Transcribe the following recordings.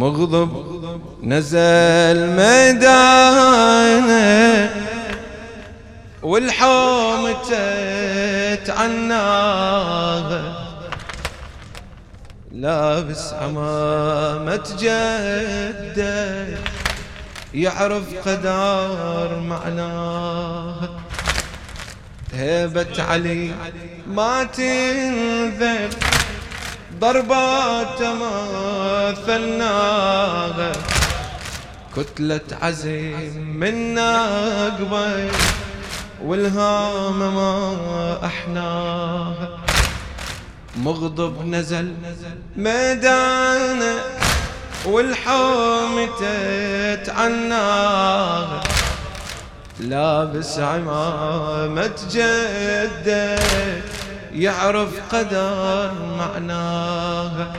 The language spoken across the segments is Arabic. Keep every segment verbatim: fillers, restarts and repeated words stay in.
مغضب نزل ميدانه والحوم تتعناها، لابس عمامة جده يعرف قدر معناها. هيبة علي ما تنذل ضربات مثلناها، كتلة عزيم من ناقبه والهام ما احناها. مغضب نزل ميدانه والحوم تتعناها، لابس عمامة جده يعرف قدر معناها.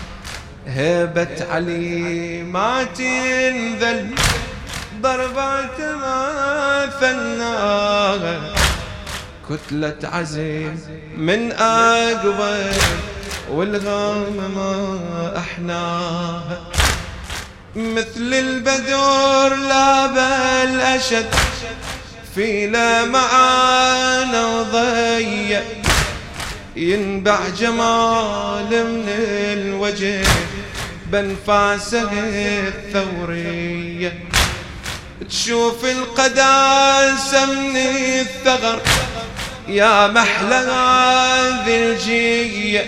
هيبة علي ما تنذل ضربات ما ثناها، كتلة عزيم من أقبل والغام ما أحناها. مثل البدور لا بل أشد في لمعان وضيق، ينبع جمال من الوجه بنفاسه الثورية. تشوف القداسة من الثغر يا محلى هذه الجية،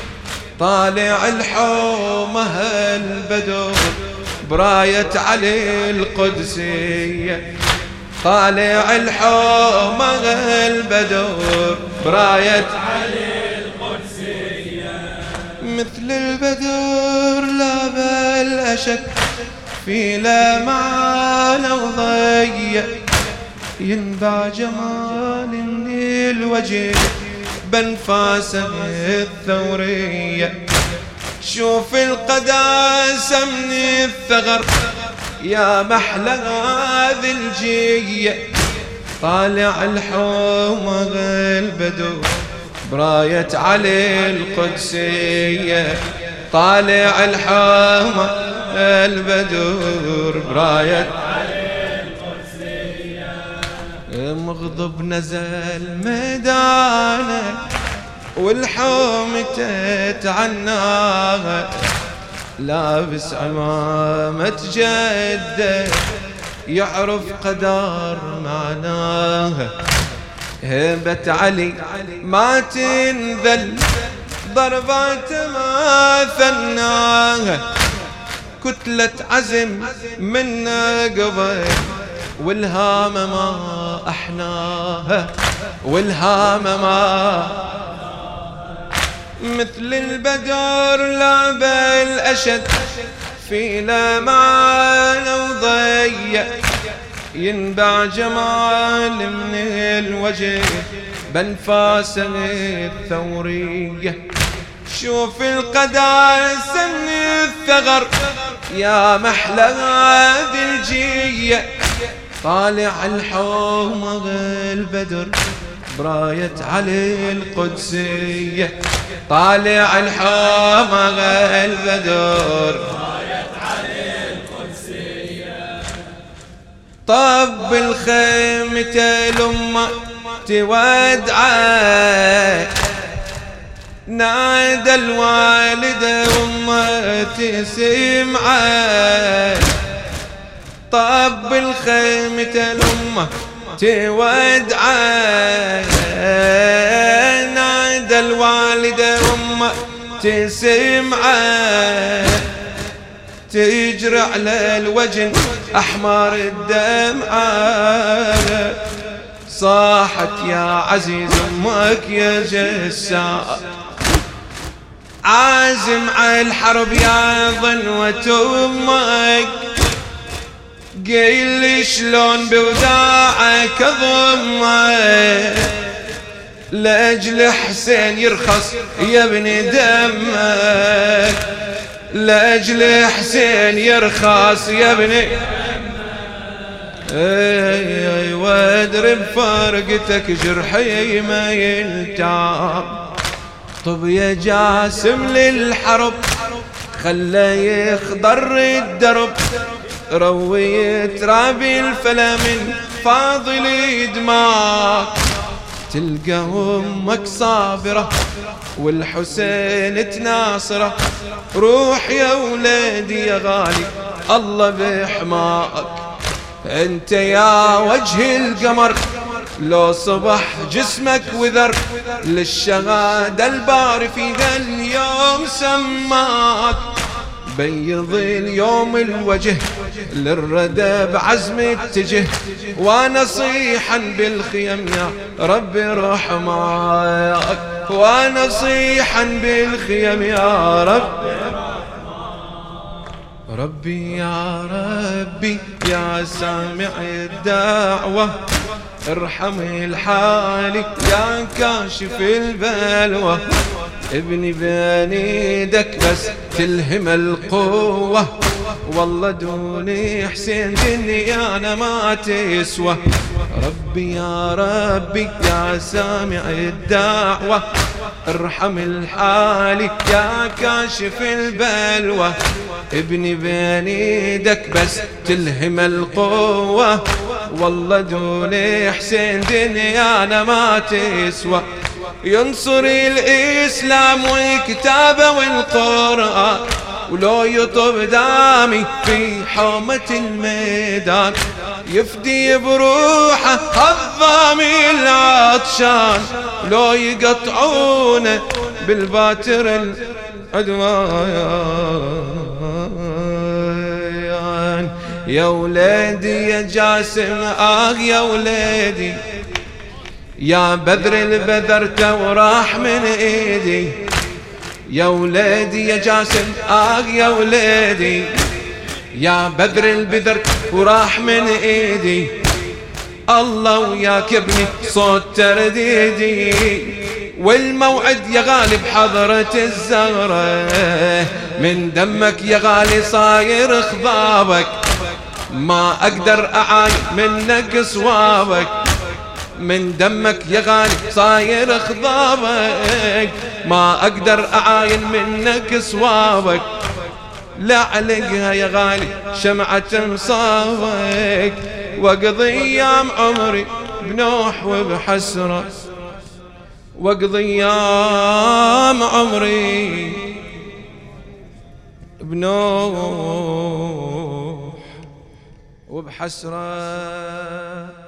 طالع الحومة البدور براية علي القدسية، طالع الحومة البدور براية علي القدسية. مثل البدور لا بل أشد في لمعان وضيق، ينبع جمال من الوجه بنفاسه الثورية. شوف القداسة من الثغر يا محلى هذه الجية، طالع الحومة البدور براية علي القدسية، طالع الحومة البدور براية علي القدسية. مغضب نزل ميدانه والحوم تتعناها، لابس عمامة جده يعرف قدر معناها. هيبة علي ما تنذل ضربات ما ثناها، كتلة عزم من ناقبه والهام ما احناها، والهام ما. مثل البدر لا بل أشد في لمعان وضيق، ينبع جمال من الوجه بنفاسه الثورية. شوف القداسة من الثغر يا محلى هذه الجية، طالع الحومة البدر براية علي القدسية، طالع الحومة البدر براية علي القدسية. طب الخيمة الأمة تودعه، نادى الوالدة أمه تسمعه. طب الخيمة الأمة تودعه، نادى الوالدة أمه تسمعه. تجري على الوجه أحمر الدمعة، صاحت يا عزيز أمك يا جسار، عازم على الحرب يا ظنوة أمك. قيل لي شلون بوداعك أضمك، لأجل حسين يرخص يا ابن دمك، لأجل حسين يرخص يا ابن دمك. اي وادري بفارقتك جرحي ما يلتام. طب يا جاسم للحرب خلى يخضر الدرب، روي تراب الفلا من فاضل دماك. تلقى امك صابرة والحسين تناصره، روح يا ولادي يا غالي الله بحماك. انت يا وجه القمر لو صبح جسمك وذر، للشهادة الباري في ذا اليوم سماك. بيض اليوم الوجه للردى بعزم اتجه، ونصيحا بالخيم يا ربي رحماك، ونصيحا بالخيم يا رب. ربي يا ربي يا سامع الدعوة، ارحم الحالي يا كاشف البلوى. ابني بين ايدك بس تلهم القوة، والله دوني حسين دنيانا ما تسوى. ربي يا ربي يا سامع الدعوة، ارحم الحالي يا كاشف البلوى. ابني بين ايدك بس تلهم القوة، والله دوني حسين دنيانا ما تسوى. ينصر الإسلام وكتابه والقرآن، ولو يطب دامي في حومة الميدان. يفدي بروحه الضامي العطشان، لو يقطعونه بالباتر العدوان. يا ولادي يا جاسم آه يا ولادي، يا بذر البذرت وراح من ايدي. يا ولادي يا جاسم آه يا ولادي، يا بذر البذرت وراح من ايدي. الله وياك ابني صوت ترديدي، والموعد يا غالي بحضرة الزهرة. من دمك يا غالي صاير خضابك، ما اقدر اعاين منك صوابك. من دمك يا غالي صاير خضابك، ما اقدر اعاين منك صوابك. لا علقها يا غالي شمعة صابك، واقضي ايام عمري بنوح وبحسرة، واقضي ايام عمري بنوح وبحسرة.